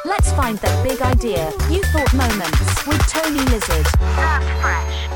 Let's find that big idea, you thought moments with Tony Lizard. That's fresh.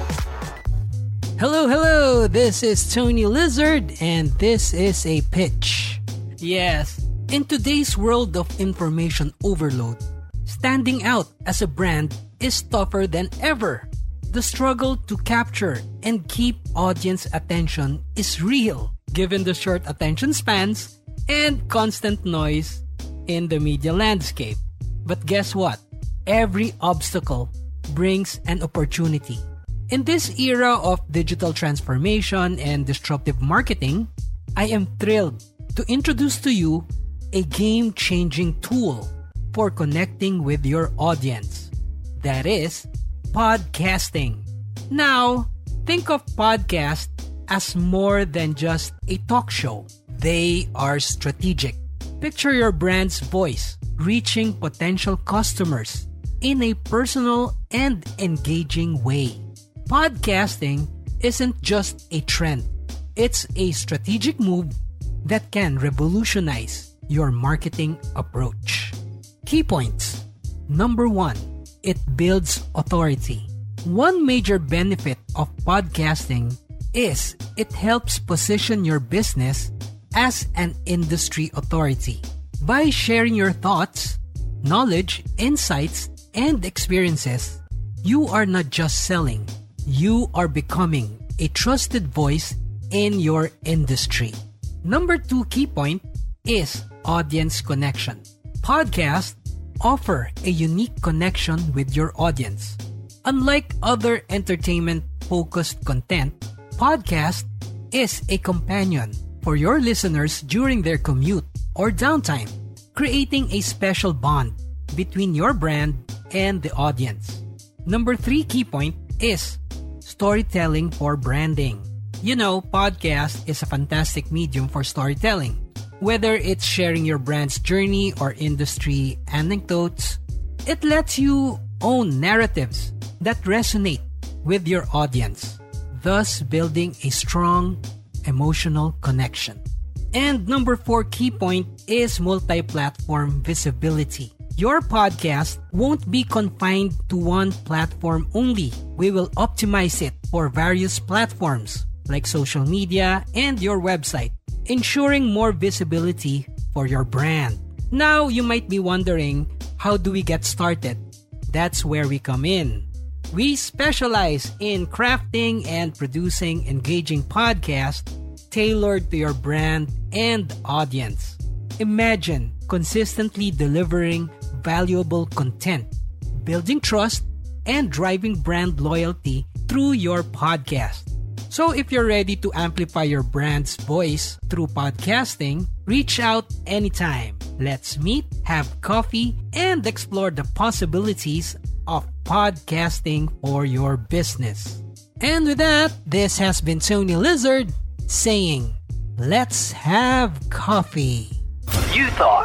Hello, this is Tony Lizard and this is a pitch. Yes, in today's world of information overload, standing out as a brand is tougher than ever. The struggle to capture and keep audience attention is real, given the short attention spans and constant noise in the media landscape. But guess what? Every obstacle brings an opportunity. In this era of digital transformation and disruptive marketing, I am thrilled to introduce to you a game-changing tool for connecting with your audience. That is podcasting. Now, think of podcast as more than just a talk show. They are strategic. Picture your brand's voice reaching potential customers in a personal and engaging way. Podcasting isn't just a trend. It's a strategic move that can revolutionize your marketing approach. Key points. Number 1, it builds authority. One major benefit of podcasting is it helps position your business as an industry authority. By sharing your thoughts, knowledge, insights, and experiences, you are not just selling, you are becoming a trusted voice in your industry. Number 2 key point is audience connection. Podcasts offer a unique connection with your audience. Unlike other entertainment-focused content, podcast is a companion for your listeners during their commute or downtime, creating a special bond between your brand and the audience. Number 3 key point is storytelling for branding. You know, podcast is a fantastic medium for storytelling. Whether it's sharing your brand's journey or industry anecdotes, it lets you own narratives that resonate with your audience, thus building a strong emotional connection. And number 4 key point is multi-platform visibility. Your podcast won't be confined to one platform only. We will optimize it for various platforms like social media and your website, ensuring more visibility for your brand. Now, you might be wondering, how do we get started? That's where we come in. We specialize in crafting and producing engaging podcasts tailored to your brand and audience. Imagine consistently delivering valuable content, building trust, and driving brand loyalty through your podcast. So if you're ready to amplify your brand's voice through podcasting, reach out anytime. Let's meet, have coffee, and explore the possibilities of podcasting for your business. And with that, this has been Tony Lizard saying, let's have coffee. You thought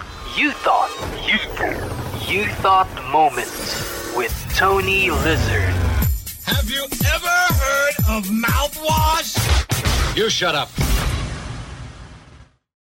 moments with Tony Lizard. Have you ever heard of mouthwash? You shut up.